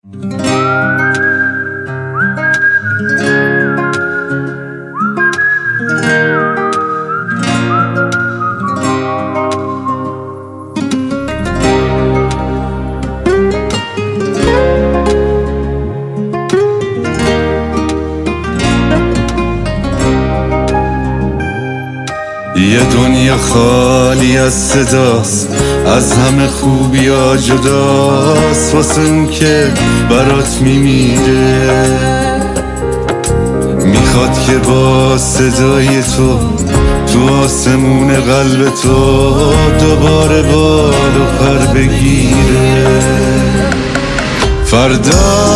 یه دنیا خالی از صداست، از همه خوبیا جداست، واسه اون که برات میمیره. میخواد که با صدای تو آسمون قلب تو دوباره بال و پر بگیره. فردا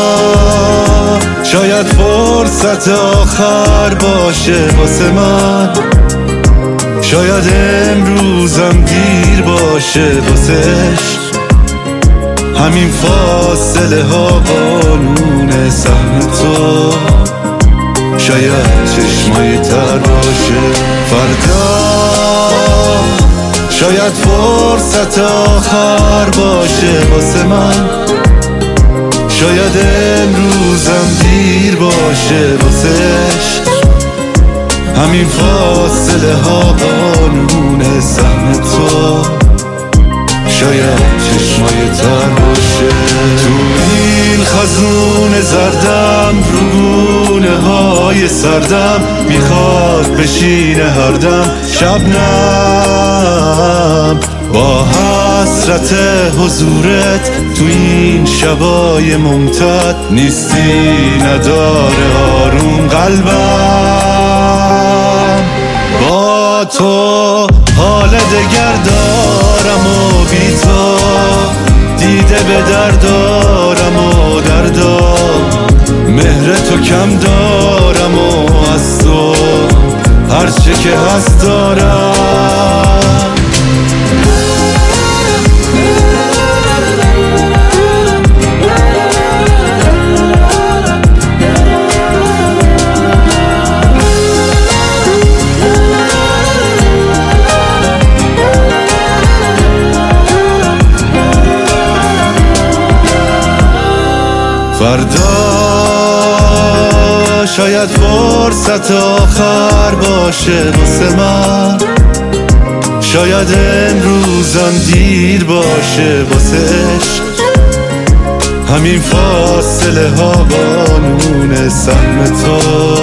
شاید فرصت آخر باشه واسه من، شاید امروزم دیر باشه واسش. همین فاصله ها قانون سهم تو، شاید چشمای تر باشه. فردا شاید فرصت آخر باشه واسه من، شاید امروزم دیر باشه واسش. همین فاصله ها قانون سهم تو، شاید چشمای تر باشه. تو این خزون زردم روگونه های سردم، میخواد بشینه هر دم شبنم. با حسرت حضورت تو این شبای ممتد، نیستی نداره آروم قلبم. با تو حال دگر دارم و بی تو دیده به دردارم و دردا. مهر تو کم دارم و از تو هرچه که هست دارم. فردا شاید فرصت آخر باشه واسه من، شاید امروزم دیر باشه واسه عشق. همین فاصله ها قانون سهم تو،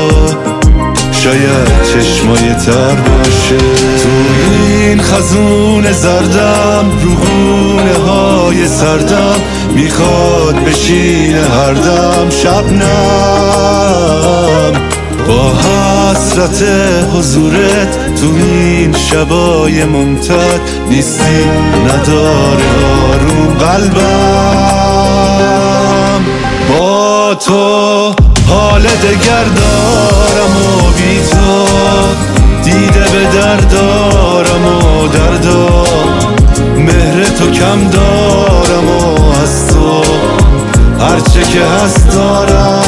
شاید چشمای تر باشه. تو این خزون زردم روگونه های سردم، میخواد بشینه هر دم شبنم. با حسرت حضورت تو این شبای ممتد، نیستی نداره آروم قلبم. با تو حال دگر دارم و بی تو دیده به دردارم و دردا. مهر تو کم دارم و از تو هرچه که هست دارم.